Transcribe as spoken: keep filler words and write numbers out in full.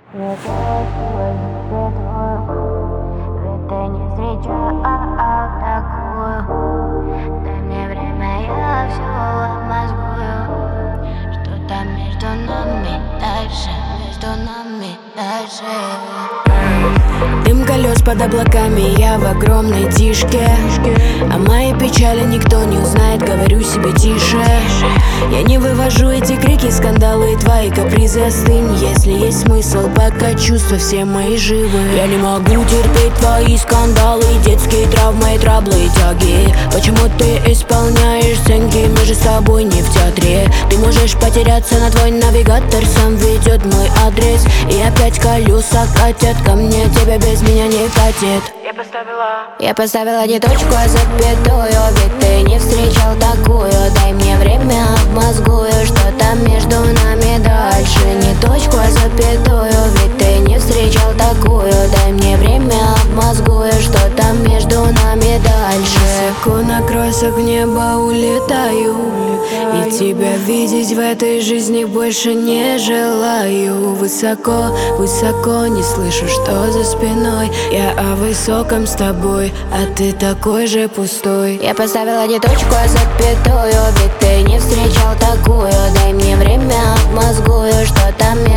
Ведь ты не встречал такую. Дай мне время, я все обмозгую. Что там между нами дальше, между нами дальше. Дым колес под облаками, я в огромной тишке. О моей печали никто не узнает, говорю себе тише. Я не вывожу эти крики, скандалы и твои капризы. Остынь, если есть смысл, пока чувства все мои живы. Я не могу терпеть твои скандалы, детские травмы и траблы и тяги. Почему ты исполняешь сценки, мы же с тобой не в театре. Ты можешь потеряться, на твой навигатор сам ведет мой адрес. И опять колеса катят ко мне, тебя без меня не катит. Я поставила Я поставила не точку, а запятую. Ведь ты не встречал такую. Дай мне время, обмозгую, что там между нами дальше. Не точку, а запятую. Ведь ты не встречал такую. Дай мне время, обмозгую, что там между нами дальше. Высоко на крыльях неба улетаю, и тебя видеть в этой жизни больше не желаю. Высоко, высоко, не слышу, что за спиной. Я о высоком с тобой, а ты такой же пустой. Я поставила не точку, а запятую. Ведь ты не встречал такую. Дай мне время, обмозгую, что там